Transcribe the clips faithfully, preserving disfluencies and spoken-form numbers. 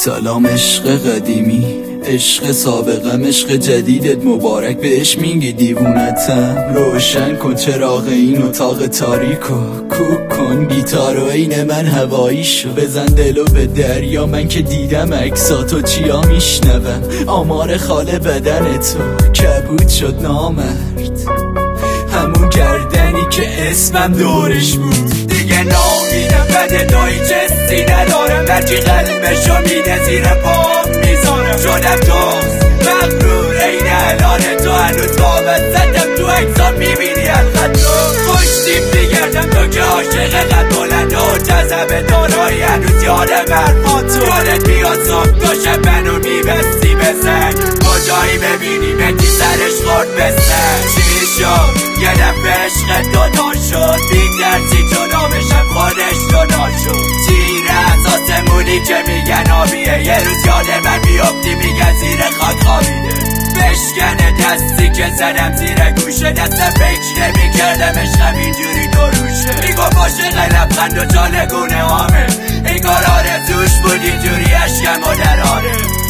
سلام عشق قدیمی، عشق سابقم، عشق جدیدت مبارک. بهش میگی دیوونتم، روشن کن چراغ این اتاق تاریکو. کوک کن گیتارو عین من هواییشو، بزن دلو به دریا. من که دیدم عکساتو چیا میشنوم، آمار خال بدن تو کبود شد نامرد. همون گردنی که اسمم دورش بود. دیگه نامیدم بده دایی چستی ندارم، هرچی قلبشو میده زیر پام میذارم. شدم دوست مغرور این الان تو، هنوز قامت زدم تو اکسا میبینی الخط رو پشتیم میگردم. تو که عاشق قد بلند و جذب دارایی، هنوز یادم حرفاتو. یادت میاد صبح داشت منو میبستی بزن، کجایی ببینی بگی سرش خورد بزن. چی شد یه دفعه عشق دوتا شد، بین درسی جدا بشم خودش جدا شد. تیر از آسمونی که میگن آبیه، یه روز یاد من بیافتی میگن زیر خاک خوابیده. بشکنه دستی که زدم زیر گوشه، دستم فکر نمیکردم عشقم اینجوری دروشه. میگو عاشق لبخند و جالگونه هامه، این کار آرزوش بود اینجوری عشقم و دراره.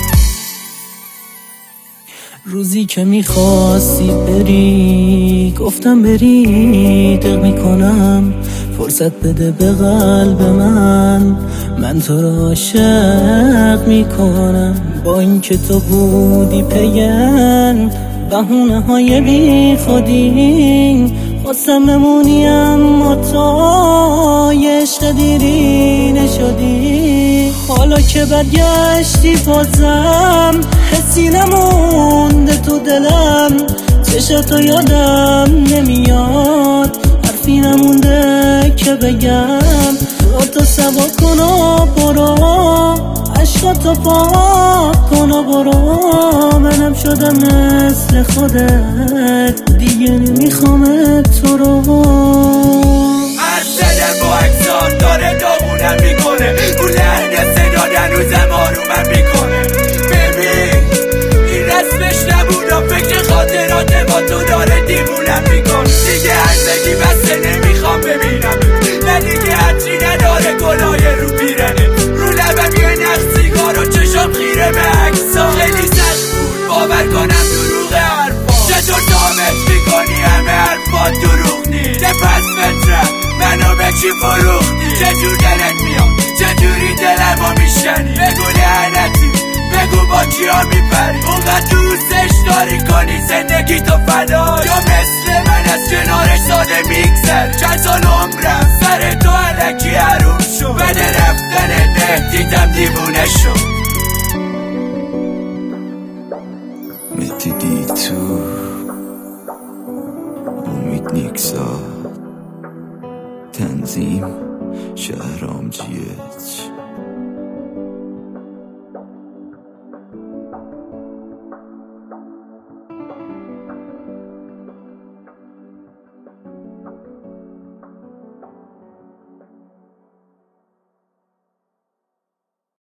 روزی که میخواستی بری گفتم بری، دق میکنم فرصت بده به قلب من، من تو را عاشق میکنم. با اینکه تو بودی پین بهونه های بی خودی، خواستم بمونی اما تو یه عشق دیرینه شدی. حالا که برگشتی بازم حسی نمونده تو دلم، چشاتو یادم نمیاد، حرفی نمونده که بگم. تو سبا کن و برو، عشقاتو پاک کن و برو. منم شدم مثل خودت، دیگه نمیخوام تو رو. عرض دل با اکسان داره داغونم میکنه، اون لحن صدا هنوزم آرومم میکنه. ببین این رسمش نبودم، فکر خاطرات با تو داره دیوونم میکنه. دیگه عرضگی بسته نمیخوام ببینم، نه دیگه هرچی نداره گلای رو پیرنه. رو لبم یه نخ سیگار و چشم خیره به عکسا. خیلی سخت بود باور کنم دروغ حرفا، چطور ثابت میکنی همه حرفا دروغ نی؟ چه پس مترم منو به چی فروختی؟ چجور دلت میاد، چجوری دلمو میشنی؟ بگو لعنتی، بگو با کیا میپری؟ اونقدر دوستش داری کنی زندگی تو فدا، یا مثل من از کنارش ساده میگذر؟ چند سال عمرم سر تو علکی حروم شو، بده رفتن ده دیدم دیوونه شو. متیدی تو امید نیکسا، تنظیم شهرام جیت.